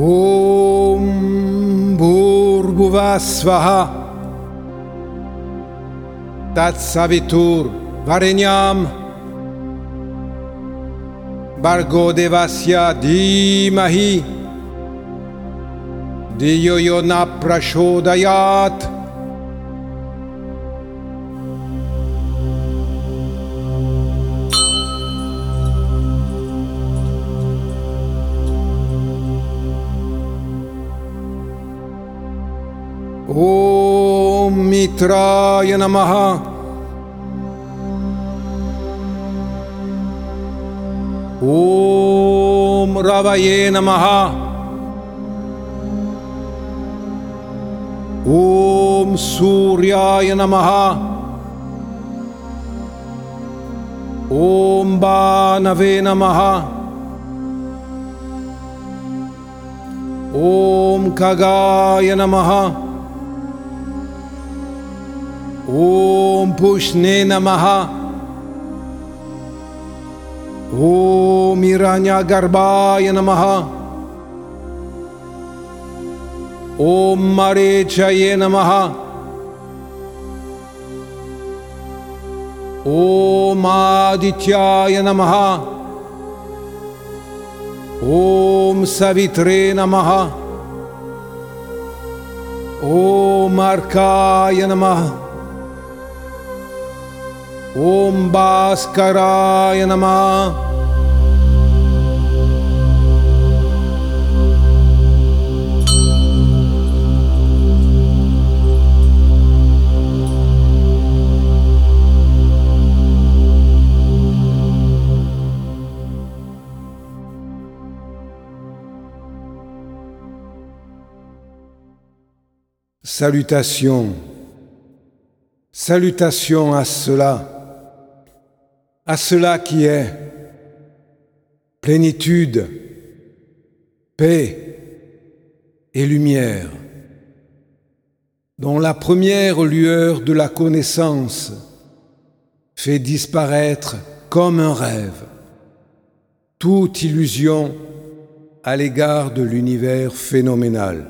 Om Bhurbhuvah Svaha Tatsavitur Varenyam Bhargo Devasya Dhimahi Dhiyo Yo Na Prachodayat. Om Mitraya Namaha. Om Ravaye Namaha. Om Suryaya Namaha. Om Bhanave Namaha. Om Khagaya Namaha. Om Pushne Namaha. Om Hiranyagarbhaya Namaha. Om Marechaye Namaha. Om Adityaya Namaha. Om Savitre Namaha. Om Arkaya Namaha. Om Bhaskaraya Namaha. Salutations, salutations à cela qui est plénitude, paix et lumière, dont la première lueur de la connaissance fait disparaître comme un rêve toute illusion à l'égard de l'univers phénoménal.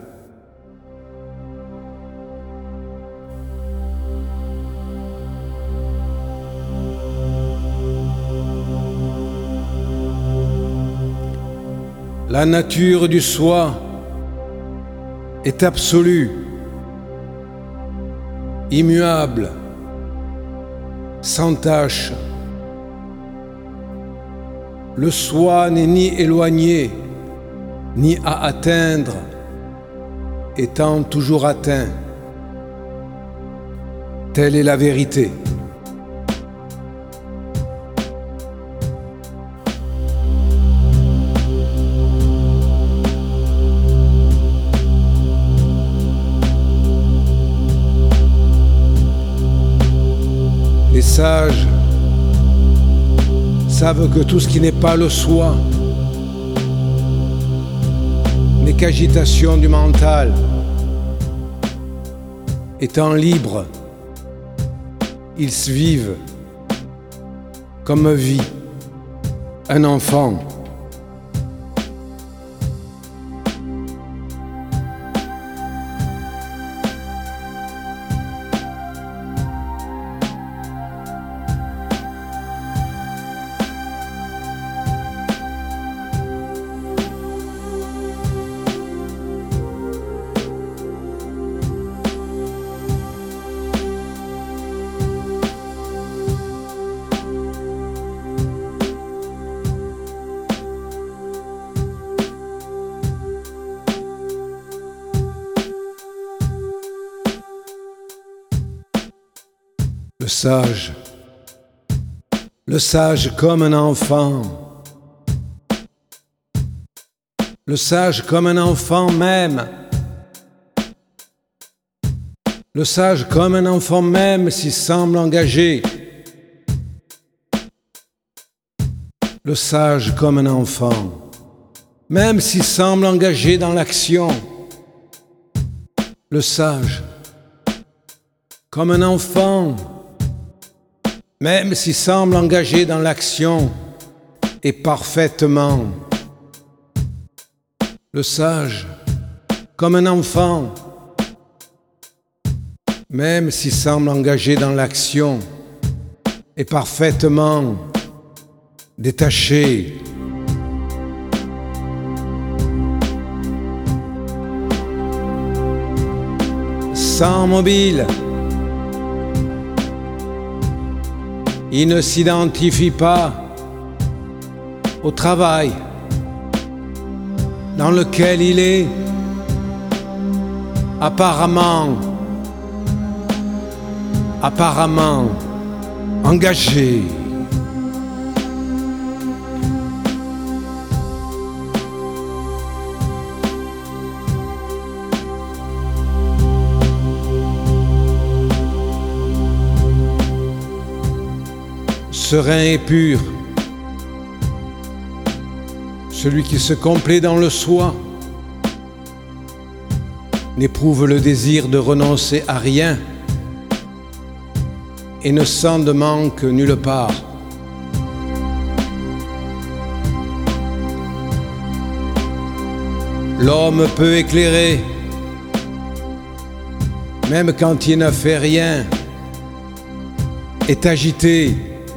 La nature du soi est absolue, immuable, sans tache. Le soi n'est ni éloigné, ni à atteindre, étant toujours atteint. Telle est la vérité. Les sages savent que tout ce qui n'est pas le soi n'est qu'agitation du mental. Étant libres, ils se vivent comme vit un enfant. Le sage comme un enfant, le sage comme un enfant même, le sage comme un enfant même s'il semble engagé, le sage comme un enfant, même s'il semble engagé dans l'action, le sage comme un enfant, même s'il semble engagé dans l'action, est parfaitement Le sage, comme un enfant, même s'il semble engagé dans l'action, est parfaitement détaché. Sans mobile, il ne s'identifie pas au travail dans lequel il est apparemment engagé. Serein et pur, celui qui se complaît dans le soi, n'éprouve le désir de renoncer à rien et ne sent de manque nulle part. L'homme peut éclairer, même quand il ne fait rien, est agité.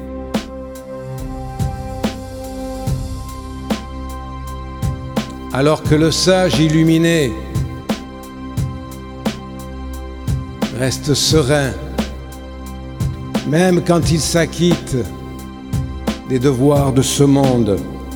Alors que le sage illuminé reste serein, même quand il s'acquitte des devoirs de ce monde.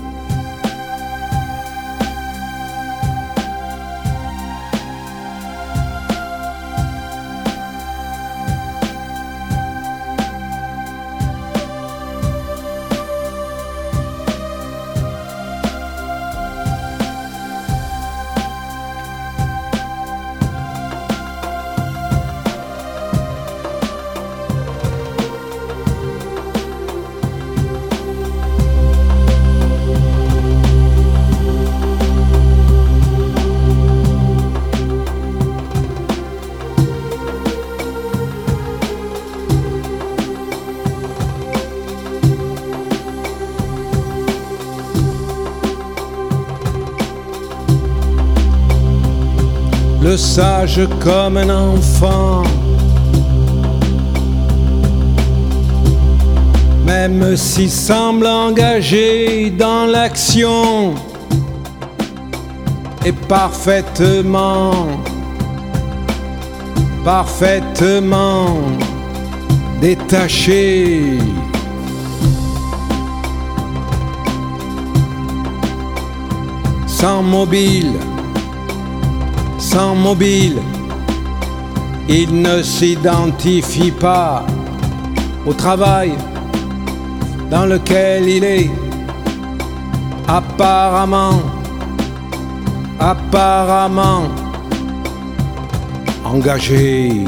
Le sage comme un enfant, même s'il semble engagé dans l'action, est parfaitement détaché. Sans mobile, il ne s'identifie pas au travail dans lequel il est apparemment engagé.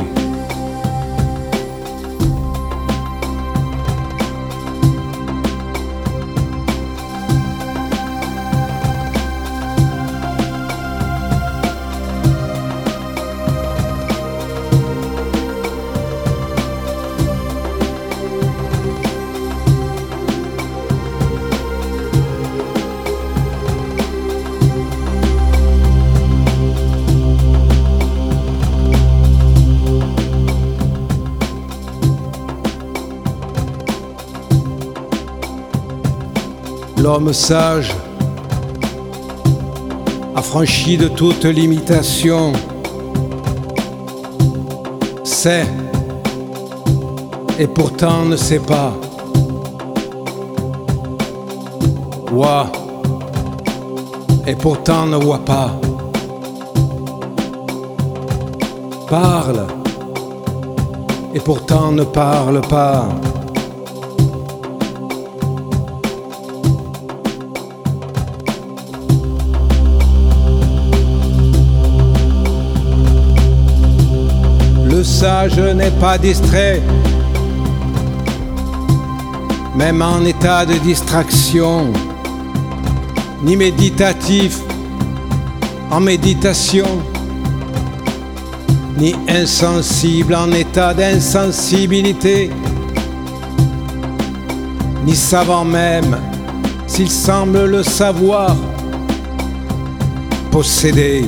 L'homme sage, affranchi de toute limitation, sait et pourtant ne sait pas, voit et pourtant ne voit pas, parle et pourtant ne parle pas. Le sage n'est pas distrait, même en état de distraction, ni méditatif en méditation, ni insensible en état d'insensibilité, ni savant même s'il semble le savoir. posséder.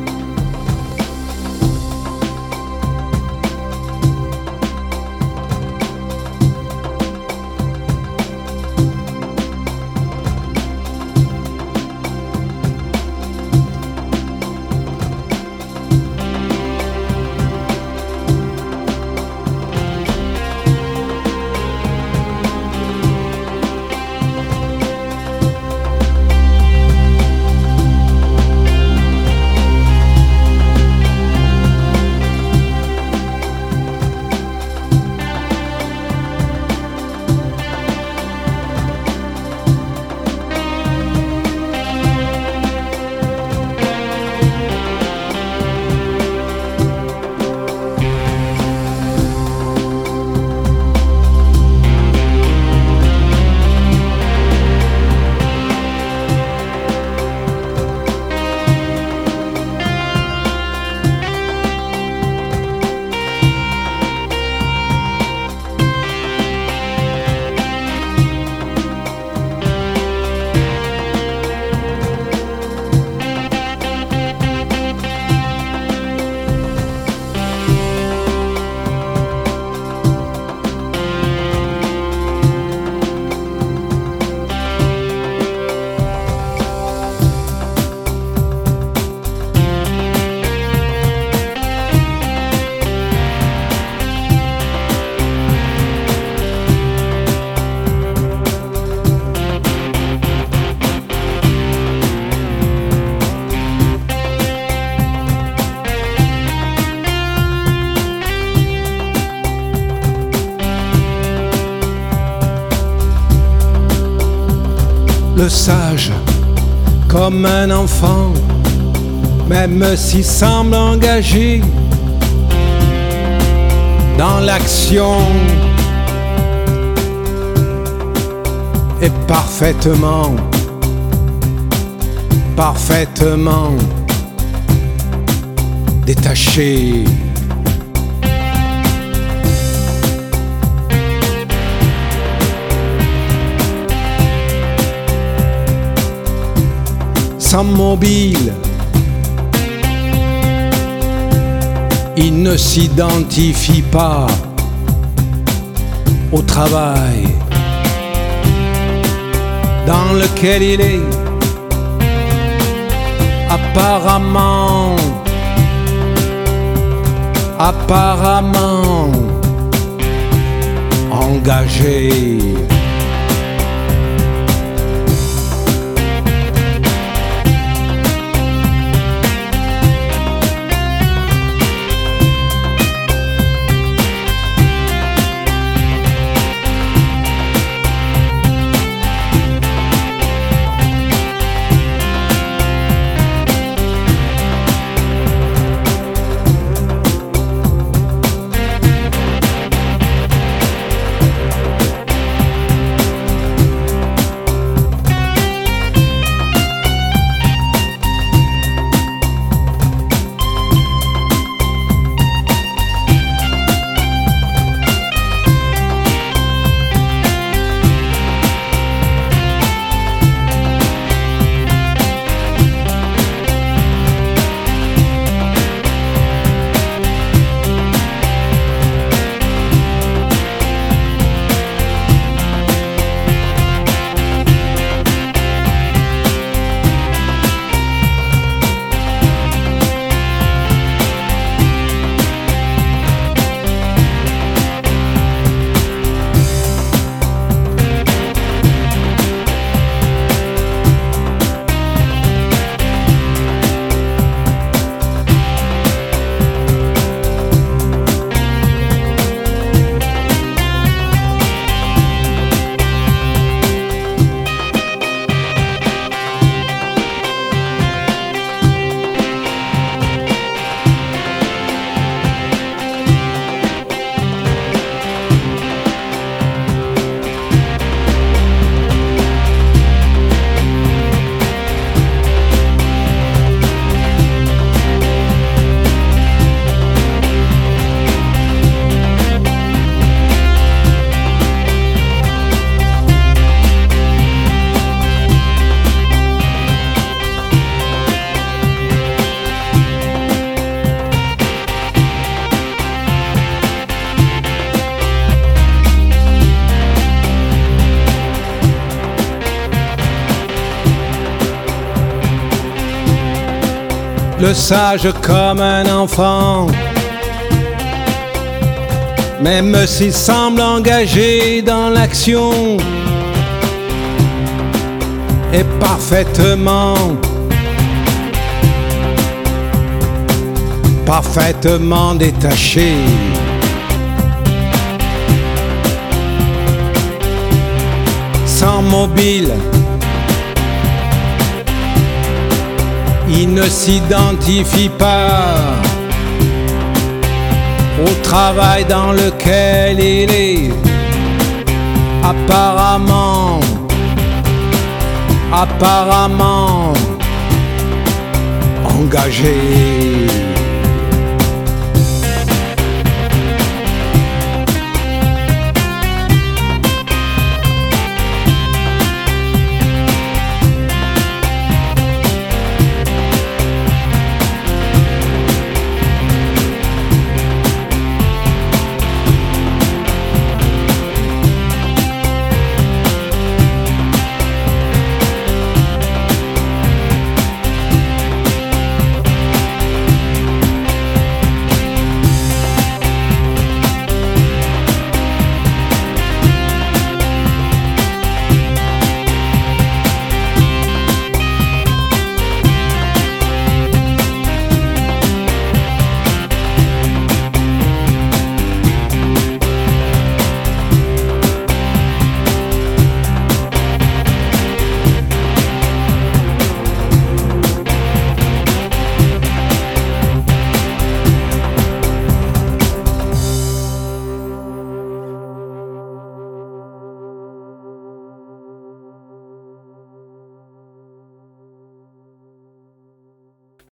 Le sage, comme un enfant, même s'il semble engagé dans l'action, est parfaitement détaché. Sans mobile, il ne s'identifie pas au travail dans lequel il est apparemment engagé. le sage comme un enfant, même s'il semble engagé dans l'action, est parfaitement détaché. Sans mobile, il ne s'identifie pas au travail dans lequel il est apparemment engagé.